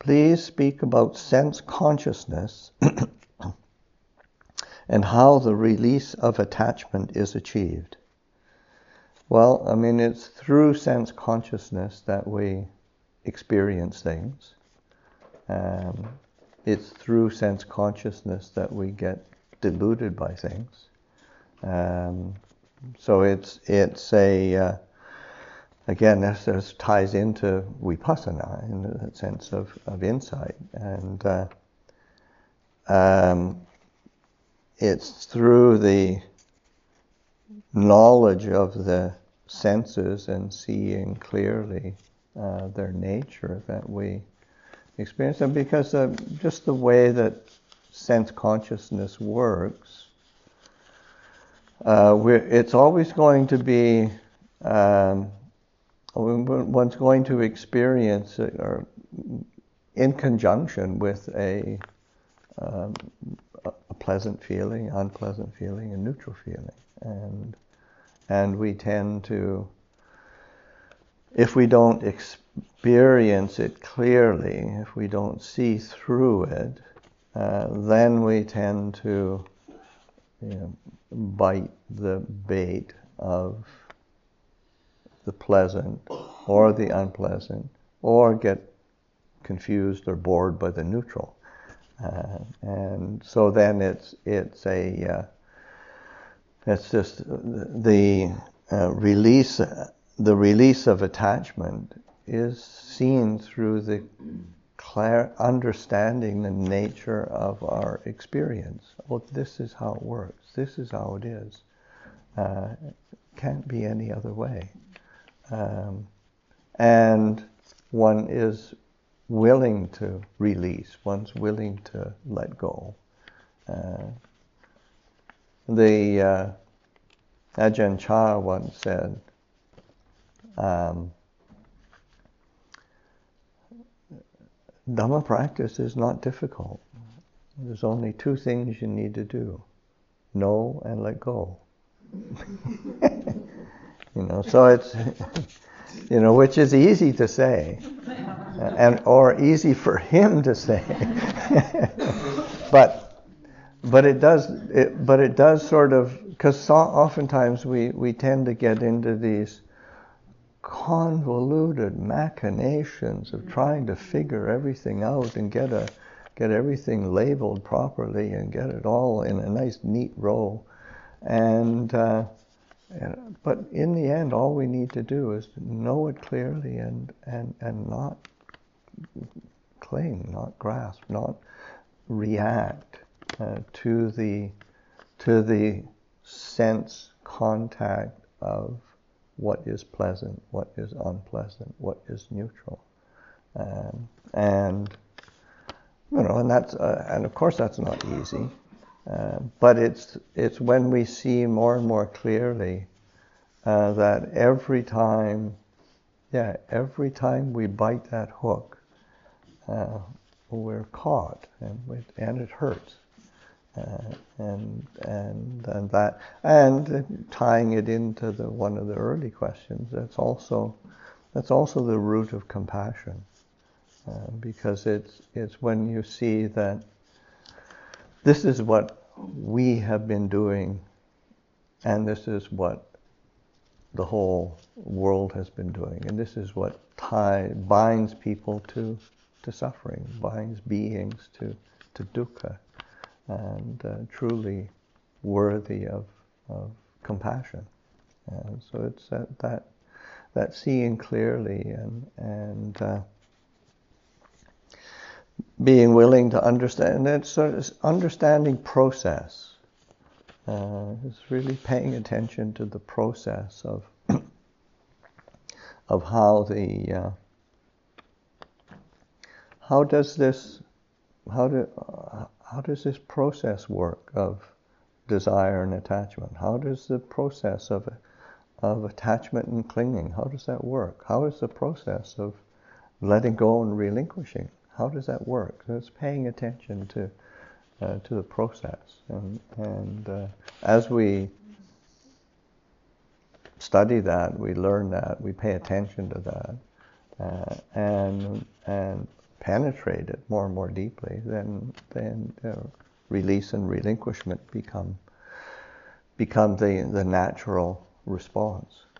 please speak about sense consciousness and how the release of attachment is achieved. Well, I mean, it's through sense consciousness that we experience things. It's through sense consciousness that we get deluded by things. So it's a again, this ties into vipassana in the sense of insight, and it's through the knowledge of the senses and seeing clearly their nature that we experience them, because just the way that sense consciousness works, it's always going to be one's going to experience it or in conjunction with a pleasant feeling, unpleasant feeling, and neutral feeling, and we tend to, if we don't experience it clearly, if we don't see through it, then we tend to bite the bait of the pleasant or the unpleasant, or get confused or bored by the neutral, and so then it's just the release. The release of attachment is seen through the understanding the nature of our experience. Well, this is how it works. This is how it is. Can't be any other way. And one is willing to release. One's willing to let go. The Ajahn Chah once said, Dhamma practice is not difficult. There's only two things you need to do: know and let go. So it's, which is easy to say, or easy for him to say, but it does sort of, because oftentimes we tend to get into these convoluted machinations of trying to figure everything out and get everything labeled properly and get it all in a nice neat row, but in the end, all we need to do is know it clearly and not cling, not grasp, not react to the sense contact of what is pleasant, what is unpleasant, what is neutral, and that's and of course that's not easy, but it's when we see more and more clearly that every time we bite that hook, we're caught, and it hurts. And tying it into one of the early questions, that's also the root of compassion, because it's when you see that this is what we have been doing, and this is what the whole world has been doing, and this is what binds people to suffering, binds beings to dukkha, and truly worthy of compassion. And so it's that seeing clearly and being willing to understand. And it's sort of understanding process. It's really paying attention to the process of how does this process work of desire and attachment? How does the process of attachment and clinging, how does that work? How is the process of letting go and relinquishing? How does that work? So it's paying attention to the process, and as we study that, we learn that, we pay attention to that, and penetrate it more and more deeply, then release and relinquishment become the natural response.